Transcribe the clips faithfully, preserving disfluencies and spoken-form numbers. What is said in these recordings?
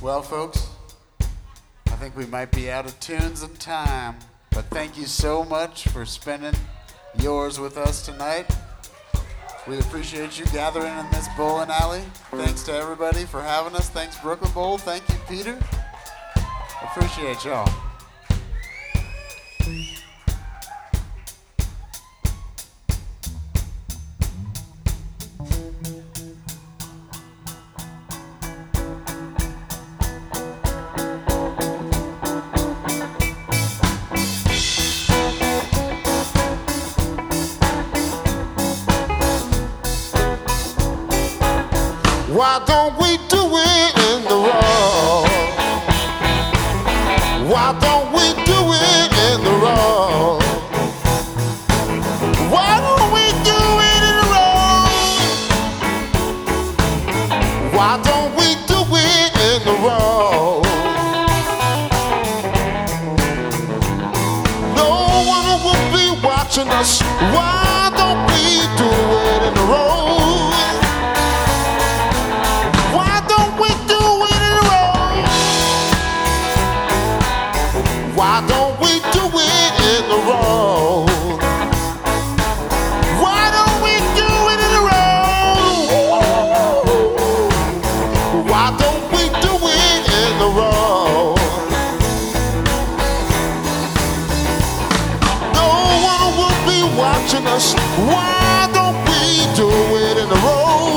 Well, folks, I think we might be out of tunes and time, but thank you so much for spending yours with us tonight. We appreciate you gathering in this bowling alley. Thanks to everybody for having us. Thanks, Brooklyn Bowl. Thank you, Peter. Appreciate y'all. Why don't we do it in the road? Why don't we do it in the road? Why don't we do it in the road? Why don't we do it in the road? No one will be watching us. Why don't we do it in the road? Why don't we do it in the road? Why don't we do it in the road? Why don't we do it in the road? No one will be watching us. Why don't we do it in the road?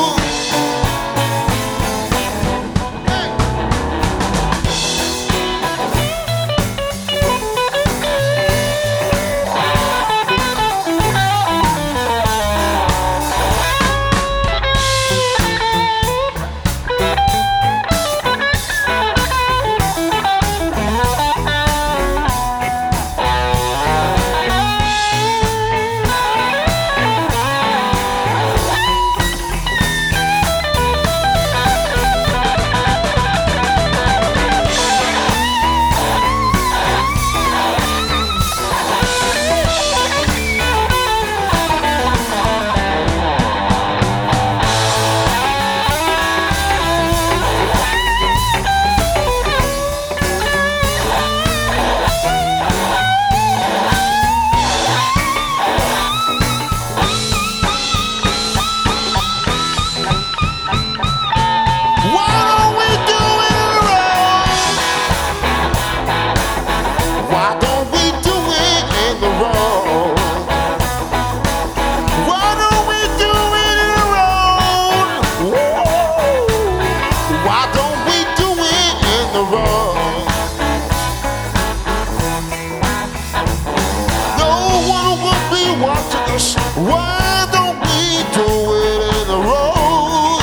Why don't we do it in the road?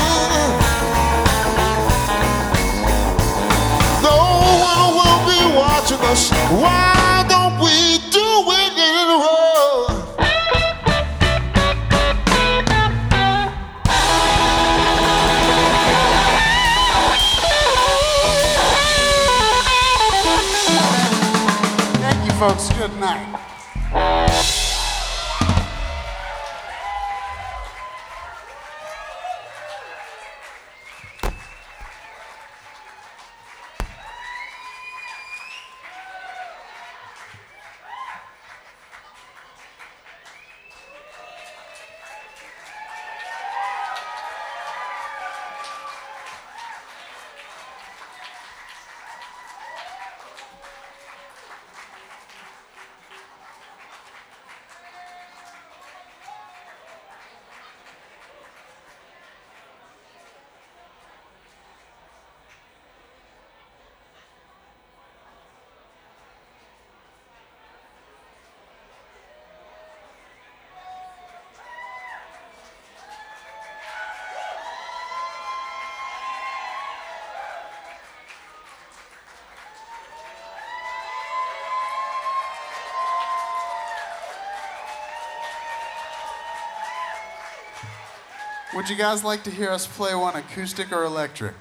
No one will be watching us. Why don't we do it in the road? Thank you, folks. Good night. Would you guys like to hear us play one acoustic or electric?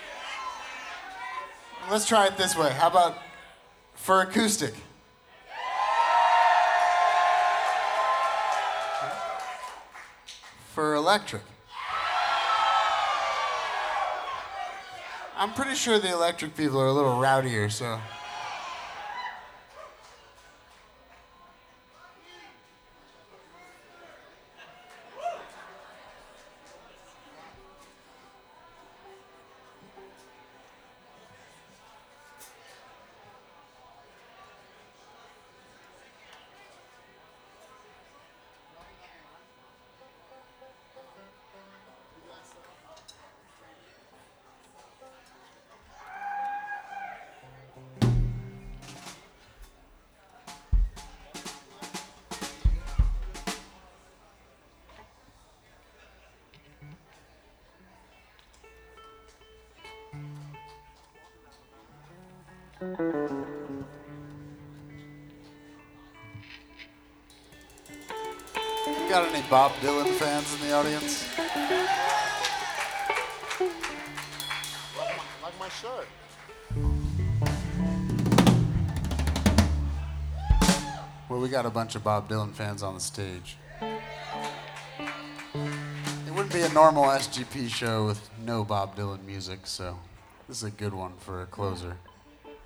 Let's try it this way. How about for acoustic? for Electric. I'm pretty sure the Electric people are a little rowdier, so. Got any Bob Dylan fans in the audience? Like my, like my shirt. Well, we got a bunch of Bob Dylan fans on the stage. It wouldn't be a normal S G P show with no Bob Dylan music, so this is a good one for a closer.